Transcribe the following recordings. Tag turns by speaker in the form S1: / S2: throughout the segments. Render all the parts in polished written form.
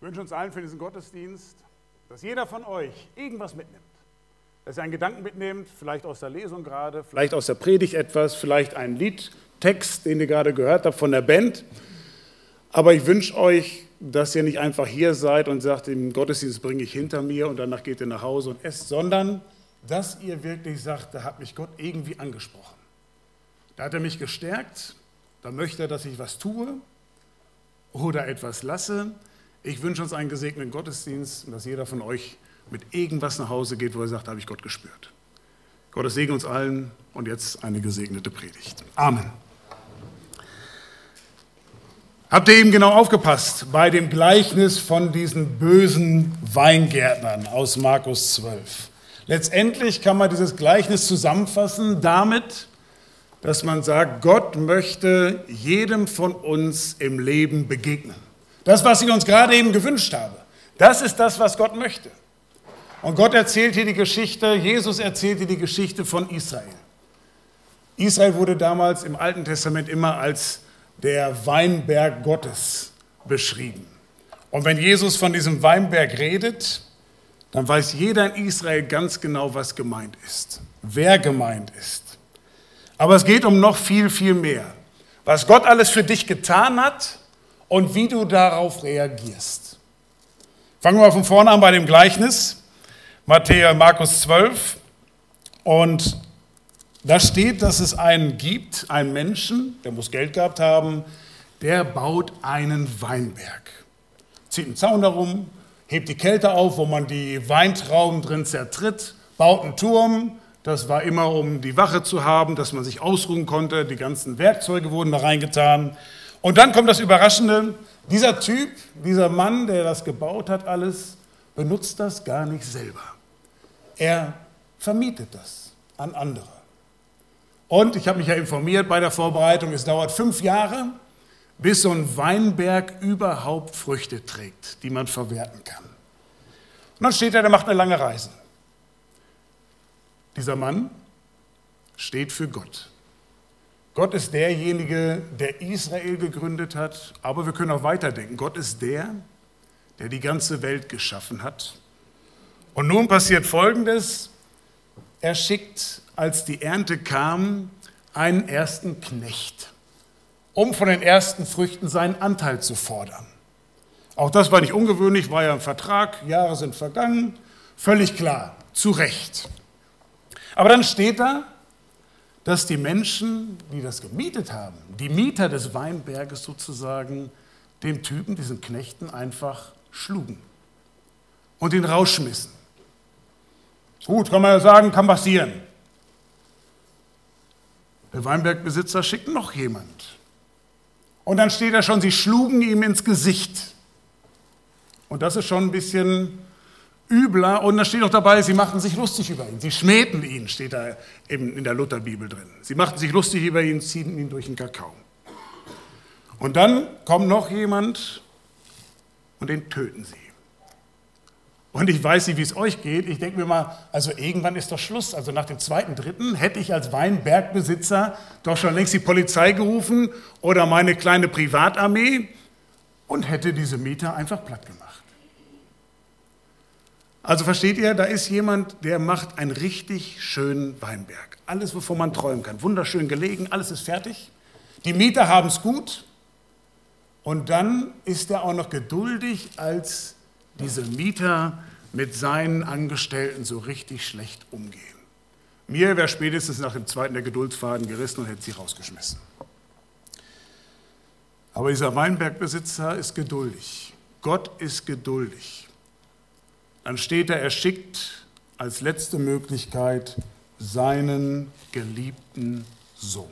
S1: wünsche uns allen für diesen Gottesdienst, dass jeder von euch irgendwas mitnimmt. Dass ihr einen Gedanken mitnehmt, vielleicht aus der Lesung gerade, vielleicht aus der Predigt etwas, vielleicht einen Liedtext, den ihr gerade gehört habt von der Band. Aber ich wünsche euch, dass ihr nicht einfach hier seid und sagt, den Gottesdienst bringe ich hinter mir und danach geht ihr nach Hause und esst, sondern dass ihr wirklich sagt, da hat mich Gott irgendwie angesprochen. Da hat er mich gestärkt, da möchte er, dass ich was tue oder etwas lasse. Ich wünsche uns einen gesegneten Gottesdienst und dass jeder von euch mit irgendwas nach Hause geht, wo er sagt, da habe ich Gott gespürt. Gottes Segen uns allen und jetzt eine gesegnete Predigt. Amen. Habt ihr eben genau aufgepasst bei dem Gleichnis von diesen bösen Weingärtnern aus Markus 12? Letztendlich kann man dieses Gleichnis zusammenfassen damit, dass man sagt, Gott möchte jedem von uns im Leben begegnen. Das, was ich uns gerade eben gewünscht habe, das ist das, was Gott möchte. Und Gott erzählt hier die Geschichte, Jesus erzählt hier die Geschichte von Israel. Israel wurde damals im Alten Testament immer als der Weinberg Gottes beschrieben. Und wenn Jesus von diesem Weinberg redet, dann weiß jeder in Israel ganz genau, was gemeint ist, wer gemeint ist. Aber es geht um noch viel, viel mehr. Was Gott alles für dich getan hat und wie du darauf reagierst. Fangen wir von vorne an bei dem Gleichnis, Markus 12. Und da steht, dass es einen gibt, einen Menschen, der muss Geld gehabt haben, der baut einen Weinberg. Zieht einen Zaun darum, hebt die Kälte auf, wo man die Weintrauben drin zertritt, baut einen Turm. Das war immer, um die Wache zu haben, dass man sich ausruhen konnte. Die ganzen Werkzeuge wurden da reingetan. Und dann kommt das Überraschende. Dieser Typ, dieser Mann, der das gebaut hat, alles, benutzt das gar nicht selber. Er vermietet das an andere. Und ich habe mich ja informiert bei der Vorbereitung, es dauert 5 Jahre, bis so ein Weinberg überhaupt Früchte trägt, die man verwerten kann. Und dann steht er, der macht eine lange Reise. Dieser Mann steht für Gott. Gott ist derjenige, der Israel gegründet hat, aber wir können auch weiterdenken. Gott ist der die ganze Welt geschaffen hat. Und nun passiert Folgendes, er schickt, als die Ernte kam, einen ersten Knecht, um von den ersten Früchten seinen Anteil zu fordern. Auch das war nicht ungewöhnlich, war ja ein Vertrag, Jahre sind vergangen, völlig klar, zu Recht. Aber dann steht da, dass die Menschen, die das gemietet haben, die Mieter des Weinberges sozusagen, den Typen, diesen Knechten einfach schlugen und ihn rausschmissen. Gut, kann man ja sagen, kann passieren. Der Weinbergbesitzer schickt noch jemand. Und dann steht da schon, sie schlugen ihm ins Gesicht. Und das ist schon ein bisschen übler. Und da steht auch dabei, sie machten sich lustig über ihn. Sie schmähten ihn, steht da in der Lutherbibel drin. Sie machten sich lustig über ihn, ziehen ihn durch den Kakao. Und dann kommt noch jemand und den töten sie. Und ich weiß nicht, wie es euch geht. Ich denke mir mal, also irgendwann ist doch Schluss. Also nach dem 2., 3. hätte ich als Weinbergbesitzer doch schon längst die Polizei gerufen oder meine kleine Privatarmee und hätte diese Mieter einfach platt gemacht. Also versteht ihr, da ist jemand, der macht einen richtig schönen Weinberg. Alles, wovon man träumen kann. Wunderschön gelegen, alles ist fertig. Die Mieter haben es gut. Und dann ist er auch noch geduldig, als diese Mieter mit seinen Angestellten so richtig schlecht umgehen. Mir wäre spätestens nach dem 2. der Geduldsfaden gerissen und hätte sie rausgeschmissen. Aber dieser Weinbergbesitzer ist geduldig. Gott ist geduldig. Dann steht da, er schickt als letzte Möglichkeit seinen geliebten Sohn.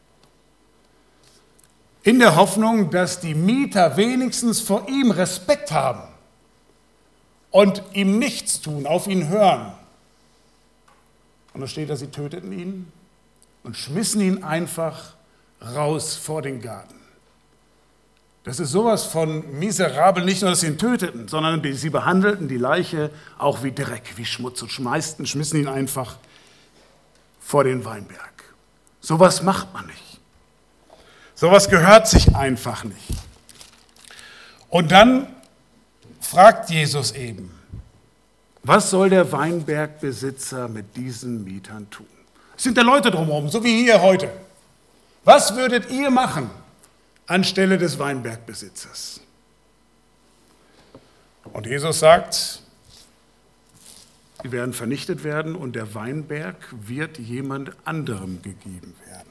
S1: In der Hoffnung, dass die Mieter wenigstens vor ihm Respekt haben und ihm nichts tun, auf ihn hören. Und da steht da, sie töteten ihn und schmissen ihn einfach raus vor den Garten. Das ist sowas von miserabel, nicht nur, dass sie ihn töteten, sondern sie behandelten die Leiche auch wie Dreck, wie Schmutz und schmissen ihn einfach vor den Weinberg. Sowas macht man nicht. Sowas gehört sich einfach nicht. Und dann fragt Jesus eben, was soll der Weinbergbesitzer mit diesen Mietern tun? Es sind ja Leute drumherum, so wie hier heute. Was würdet ihr machen anstelle des Weinbergbesitzers? Und Jesus sagt, sie werden vernichtet werden und der Weinberg wird jemand anderem gegeben werden.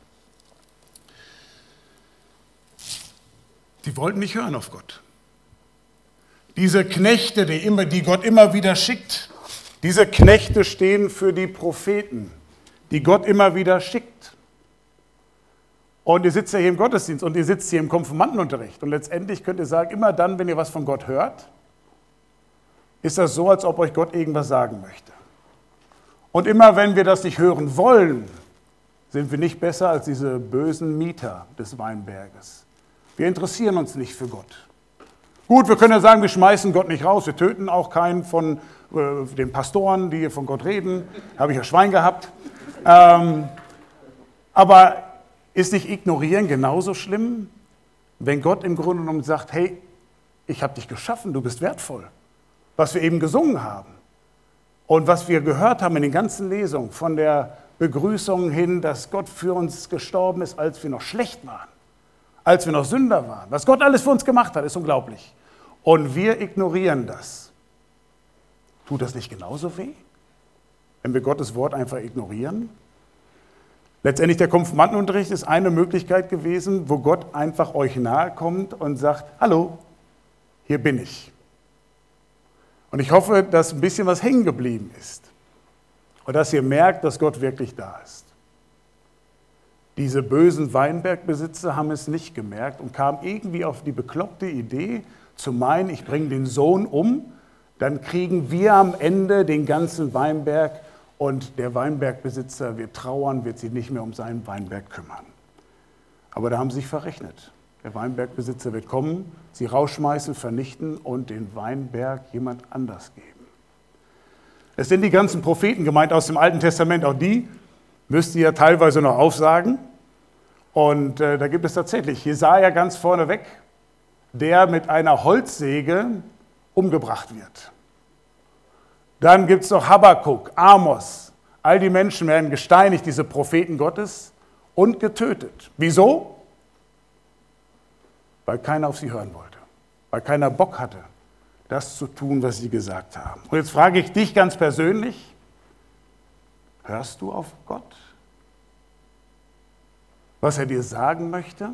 S1: Die wollten nicht hören auf Gott. Diese Knechte, die Gott immer wieder schickt, diese Knechte stehen für die Propheten, die Gott immer wieder schickt. Und ihr sitzt ja hier im Gottesdienst und ihr sitzt hier im Konfirmandenunterricht. Und letztendlich könnt ihr sagen, immer dann, wenn ihr was von Gott hört, ist das so, als ob euch Gott irgendwas sagen möchte. Und immer wenn wir das nicht hören wollen, sind wir nicht besser als diese bösen Mieter des Weinberges. Wir interessieren uns nicht für Gott. Gut, wir können ja sagen, wir schmeißen Gott nicht raus, wir töten auch keinen von den Pastoren, die hier von Gott reden. Da habe ich ja Schwein gehabt. Aber ist nicht Ignorieren genauso schlimm, wenn Gott im Grunde genommen sagt, hey, ich habe dich geschaffen, du bist wertvoll. Was wir eben gesungen haben und was wir gehört haben in den ganzen Lesungen, von der Begrüßung hin, dass Gott für uns gestorben ist, als wir noch schlecht waren, als wir noch Sünder waren. Was Gott alles für uns gemacht hat, ist unglaublich. Und wir ignorieren das. Tut das nicht genauso weh, wenn wir Gottes Wort einfach ignorieren? Letztendlich der Konfirmandenunterricht ist eine Möglichkeit gewesen, wo Gott einfach euch nahe kommt und sagt, hallo, hier bin ich. Und ich hoffe, dass ein bisschen was hängen geblieben ist und dass ihr merkt, dass Gott wirklich da ist. Diese bösen Weinbergbesitzer haben es nicht gemerkt und kamen irgendwie auf die bekloppte Idee, zu meinen, ich bringe den Sohn um, dann kriegen wir am Ende den ganzen Weinberg und der Weinbergbesitzer wird trauern, wird sich nicht mehr um seinen Weinberg kümmern. Aber da haben sie sich verrechnet. Der Weinbergbesitzer wird kommen, sie rausschmeißen, vernichten und den Weinberg jemand anders geben. Es sind die ganzen Propheten gemeint aus dem Alten Testament, auch die müsst ihr ja teilweise noch aufsagen. Und da gibt es tatsächlich Jesaja ganz vorneweg, der mit einer Holzsäge umgebracht wird. Dann gibt es noch Habakuk, Amos. All die Menschen werden gesteinigt, diese Propheten Gottes, und getötet. Wieso? Weil keiner auf sie hören wollte, weil keiner Bock hatte, das zu tun, was sie gesagt haben. Und jetzt frage ich dich ganz persönlich, hörst du auf Gott? Was er dir sagen möchte?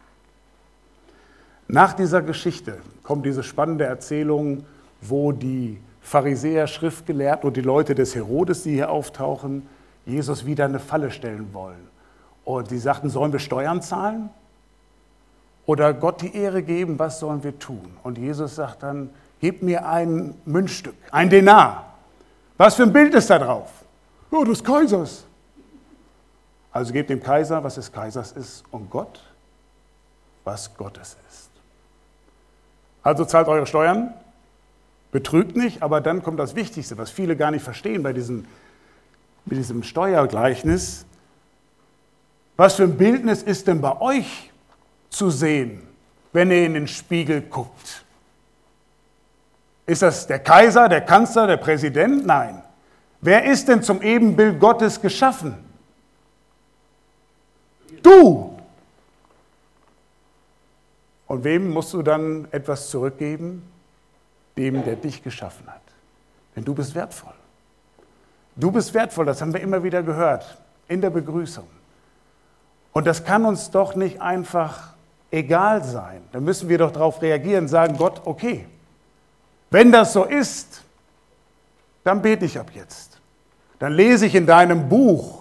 S1: Nach dieser Geschichte kommt diese spannende Erzählung, wo die Pharisäer, Schriftgelehrten und die Leute des Herodes, die hier auftauchen, Jesus wieder eine Falle stellen wollen. Und die sagten, sollen wir Steuern zahlen? Oder Gott die Ehre geben, was sollen wir tun? Und Jesus sagt dann, gib mir ein Münzstück, ein Denar. Was für ein Bild ist da drauf? Ja, des Kaisers. Also gebt dem Kaiser, was des Kaisers ist, und Gott, was Gottes ist. Also zahlt eure Steuern, betrügt nicht, aber dann kommt das Wichtigste, was viele gar nicht verstehen bei diesem Steuergleichnis. Was für ein Bildnis ist denn bei euch zu sehen, wenn ihr in den Spiegel guckt? Ist das der Kaiser, der Kanzler, der Präsident? Nein. Wer ist denn zum Ebenbild Gottes geschaffen? Du! Und wem musst du dann etwas zurückgeben? Dem, der dich geschaffen hat. Denn du bist wertvoll. Du bist wertvoll, das haben wir immer wieder gehört in der Begrüßung. Und das kann uns doch nicht einfach egal sein. Da müssen wir doch darauf reagieren, sagen, Gott, okay, wenn das so ist, dann bete ich ab jetzt. Dann lese ich in deinem Buch,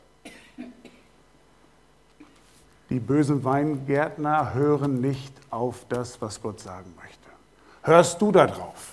S1: die bösen Weingärtner hören nicht auf das, was Gott sagen möchte. Hörst du da drauf?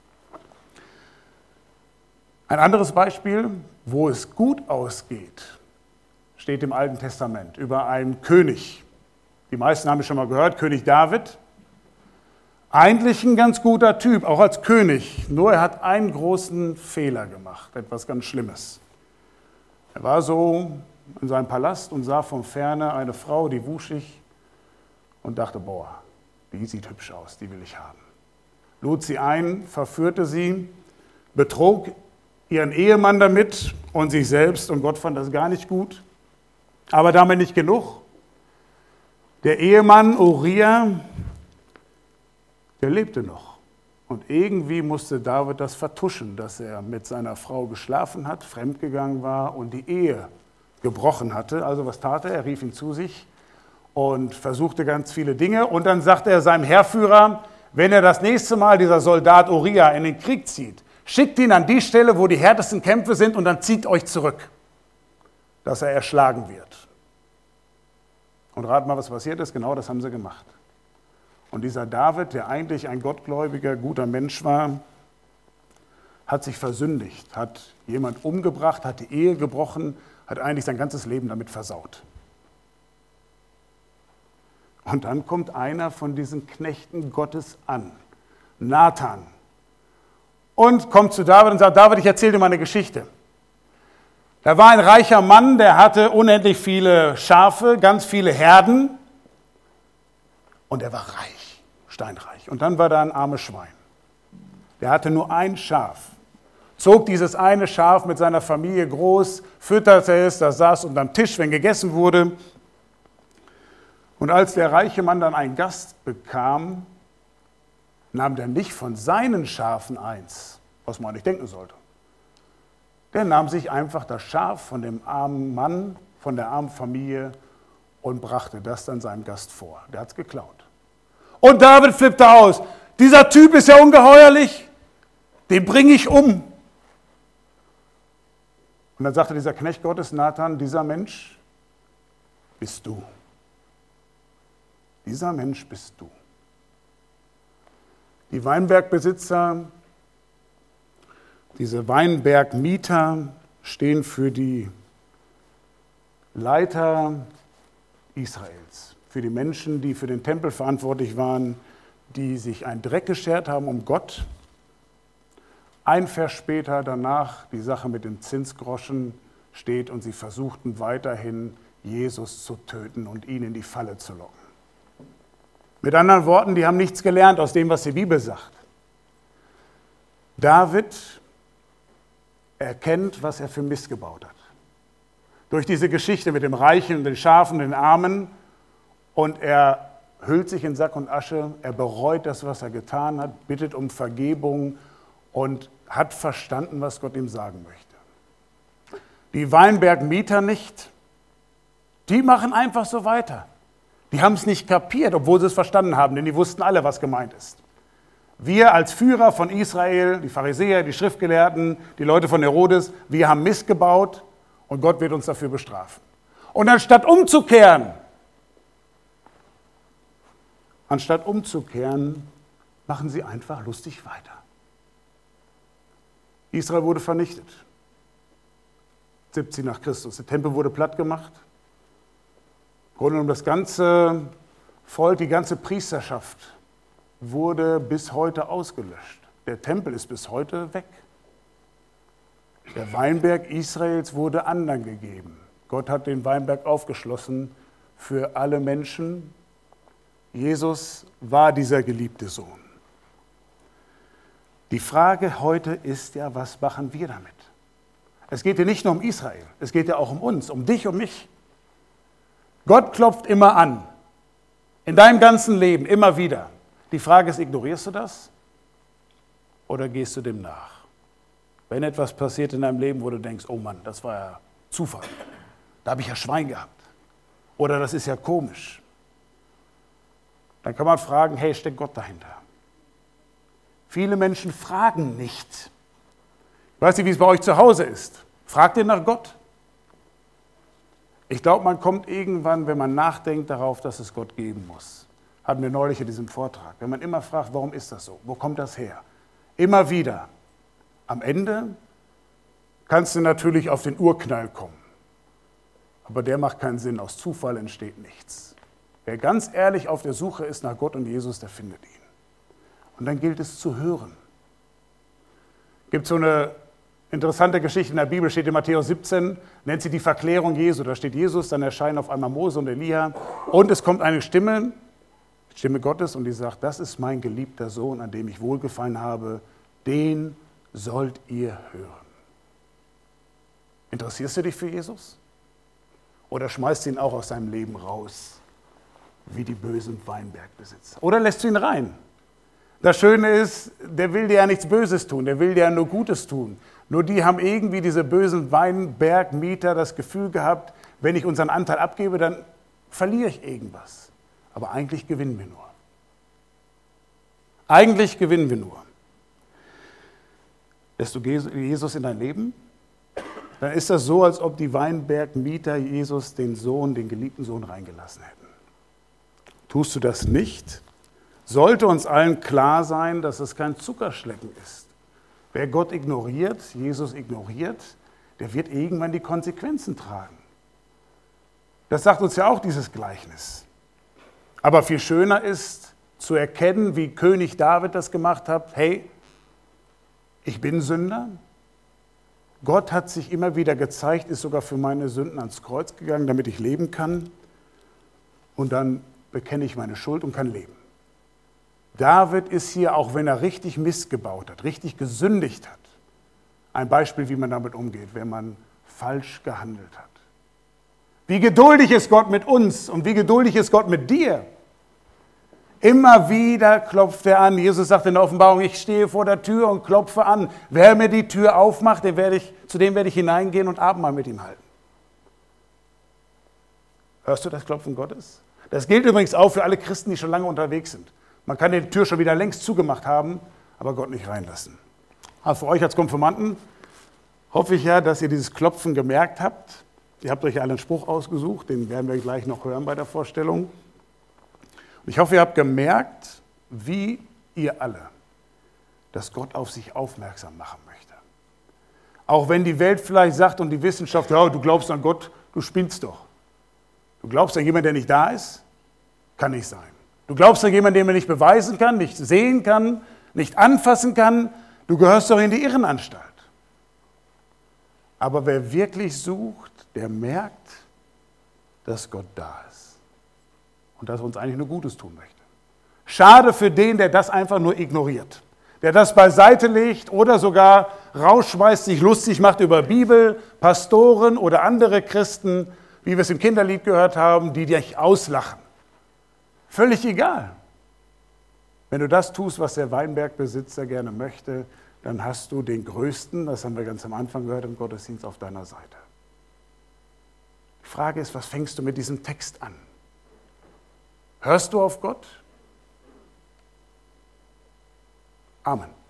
S1: Ein anderes Beispiel, wo es gut ausgeht, steht im Alten Testament über einen König. Die meisten haben es schon mal gehört, König David. Eigentlich ein ganz guter Typ, auch als König. Nur er hat einen großen Fehler gemacht, etwas ganz Schlimmes. Er war so in seinem Palast und sah von Ferne eine Frau, die wuschig, und dachte, boah, die sieht hübsch aus, die will ich haben. lud sie ein, verführte sie, betrog ihren Ehemann damit und sich selbst, und Gott fand das gar nicht gut. Aber damit nicht genug. Der Ehemann Uria, der lebte noch. Und irgendwie musste David das vertuschen, dass er mit seiner Frau geschlafen hat, fremdgegangen war und die Ehe gebrochen hatte. Also was tat er? Er rief ihn zu sich und versuchte ganz viele Dinge. Und dann sagte er seinem Heerführer, wenn er das nächste Mal, dieser Soldat Uria, in den Krieg zieht, schickt ihn an die Stelle, wo die härtesten Kämpfe sind, und dann zieht euch zurück, dass er erschlagen wird. Und rat mal, was passiert ist. Genau das haben sie gemacht. Und dieser David, der eigentlich ein gottgläubiger, guter Mensch war, hat sich versündigt, hat jemand umgebracht, hat die Ehe gebrochen, hat eigentlich sein ganzes Leben damit versaut. Und dann kommt einer von diesen Knechten Gottes an, Nathan, und kommt zu David und sagt, David, ich erzähle dir mal eine Geschichte. Da war ein reicher Mann, der hatte unendlich viele Schafe, ganz viele Herden, und er war reich, steinreich. Und dann war da ein armes Schwein. Der hatte nur ein Schaf, zog dieses eine Schaf mit seiner Familie groß, fütterte es, das saß unterm Tisch, wenn gegessen wurde. Und als der reiche Mann dann einen Gast bekam, nahm der nicht von seinen Schafen eins, was man nicht denken sollte. Der nahm sich einfach das Schaf von dem armen Mann, von der armen Familie und brachte das dann seinem Gast vor. Der hat es geklaut. Und David flippte aus. Dieser Typ ist ja ungeheuerlich, den bringe ich um. Und dann sagte dieser Knecht Gottes, Nathan, dieser Mensch bist du. Dieser Mensch bist du. Die Weinbergbesitzer, diese Weinbergmieter stehen für die Leiter Israels, für die Menschen, die für den Tempel verantwortlich waren, die sich einen Dreck geschert haben um Gott. Ein Vers später danach die Sache mit dem Zinsgroschen steht und sie versuchten weiterhin Jesus zu töten und ihn in die Falle zu locken. Mit anderen Worten, die haben nichts gelernt aus dem, was die Bibel sagt. David erkennt, was er für Mist gebaut hat. Durch diese Geschichte mit dem Reichen und den Schafen, den Armen, und er hüllt sich in Sack und Asche, er bereut das, was er getan hat, bittet um Vergebung und hat verstanden, was Gott ihm sagen möchte. Die Weinbergmieter nicht, die machen einfach so weiter. Die haben es nicht kapiert, obwohl sie es verstanden haben, denn die wussten alle, was gemeint ist. Wir als Führer von Israel, die Pharisäer, die Schriftgelehrten, die Leute von Herodes, wir haben Mist gebaut und Gott wird uns dafür bestrafen. Und anstatt umzukehren, machen sie einfach lustig weiter. Israel wurde vernichtet. 70 nach Christus. Der Tempel wurde platt gemacht. Im Grunde genommen das ganze Volk, die ganze Priesterschaft wurde bis heute ausgelöscht. Der Tempel ist bis heute weg. Der Weinberg Israels wurde anderen gegeben. Gott hat den Weinberg aufgeschlossen für alle Menschen. Jesus war dieser geliebte Sohn. Die Frage heute ist ja, was machen wir damit? Es geht ja nicht nur um Israel, es geht ja auch um uns, um dich, um mich. Gott klopft immer an, in deinem ganzen Leben, immer wieder. Die Frage ist, ignorierst du das oder gehst du dem nach? Wenn etwas passiert in deinem Leben, wo du denkst, oh Mann, das war ja Zufall, da habe ich ja Schwein gehabt oder das ist ja komisch, dann kann man fragen, hey, steckt Gott dahinter? Viele Menschen fragen nicht. Ich weiß nicht, wie es bei euch zu Hause ist. Fragt ihr nach Gott? Ich glaube, man kommt irgendwann, wenn man nachdenkt darauf, dass es Gott geben muss. Hatten wir neulich in diesem Vortrag. Wenn man immer fragt, warum ist das so? Wo kommt das her? Immer wieder. Am Ende kannst du natürlich auf den Urknall kommen. Aber der macht keinen Sinn. Aus Zufall entsteht nichts. Wer ganz ehrlich auf der Suche ist nach Gott und Jesus, der findet ihn. Und dann gilt es zu hören. Es gibt so eine interessante Geschichte in der Bibel, steht in Matthäus 17, nennt sie die Verklärung Jesu. Da steht Jesus, dann erscheinen auf einmal Mose und Elia und es kommt eine Stimme, Stimme Gottes, und die sagt, das ist mein geliebter Sohn, an dem ich wohlgefallen habe, den sollt ihr hören. Interessierst du dich für Jesus? Oder schmeißt du ihn auch aus seinem Leben raus, wie die bösen Weinbergbesitzer? Oder lässt du ihn rein? Das Schöne ist, der will dir ja nichts Böses tun, der will dir ja nur Gutes tun. Nur die haben irgendwie, diese bösen Weinbergmieter, das Gefühl gehabt, wenn ich unseren Anteil abgebe, dann verliere ich irgendwas. Aber eigentlich gewinnen wir nur. Eigentlich gewinnen wir nur. Lässt du Jesus in dein Leben? Dann ist das so, als ob die Weinbergmieter Jesus, den Sohn, den geliebten Sohn, reingelassen hätten. Tust du das nicht, sollte uns allen klar sein, dass es kein Zuckerschlecken ist. Wer Gott ignoriert, Jesus ignoriert, der wird irgendwann die Konsequenzen tragen. Das sagt uns ja auch dieses Gleichnis. Aber viel schöner ist zu erkennen, wie König David das gemacht hat. Hey, ich bin Sünder. Gott hat sich immer wieder gezeigt, ist sogar für meine Sünden ans Kreuz gegangen, damit ich leben kann. Und dann bekenne ich meine Schuld und kann leben. David ist hier, auch wenn er richtig Mist gebaut hat, richtig gesündigt hat, ein Beispiel, wie man damit umgeht, wenn man falsch gehandelt hat. Wie geduldig ist Gott mit uns und wie geduldig ist Gott mit dir? Immer wieder klopft er an. Jesus sagt in der Offenbarung, ich stehe vor der Tür und klopfe an. Wer mir die Tür aufmacht, zu dem werde ich hineingehen und Abendmahl mit ihm halten. Hörst du das Klopfen Gottes? Das gilt übrigens auch für alle Christen, die schon lange unterwegs sind. Man kann die Tür schon wieder längst zugemacht haben, aber Gott nicht reinlassen. Aber für euch als Konfirmanden hoffe ich ja, dass ihr dieses Klopfen gemerkt habt. Ihr habt euch ja einen Spruch ausgesucht, den werden wir gleich noch hören bei der Vorstellung. Und ich hoffe, ihr habt gemerkt, wie ihr alle, dass Gott auf sich aufmerksam machen möchte. Auch wenn die Welt vielleicht sagt und die Wissenschaft, ja, du glaubst an Gott, du spinnst doch. Du glaubst an jemanden, der nicht da ist? Kann nicht sein. Du glaubst an jemanden, den man nicht beweisen kann, nicht sehen kann, nicht anfassen kann? Du gehörst doch in die Irrenanstalt. Aber wer wirklich sucht, der merkt, dass Gott da ist. Und dass er uns eigentlich nur Gutes tun möchte. Schade für den, der das einfach nur ignoriert. Der das beiseite legt oder sogar rausschmeißt, sich lustig macht über Bibel, Pastoren oder andere Christen, wie wir es im Kinderlied gehört haben, die dich auslachen. Völlig egal. Wenn du das tust, was der Weinbergbesitzer gerne möchte, dann hast du den Größten, das haben wir ganz am Anfang gehört im Gottesdienst, auf deiner Seite. Die Frage ist, was fängst du mit diesem Text an? Hörst du auf Gott? Amen.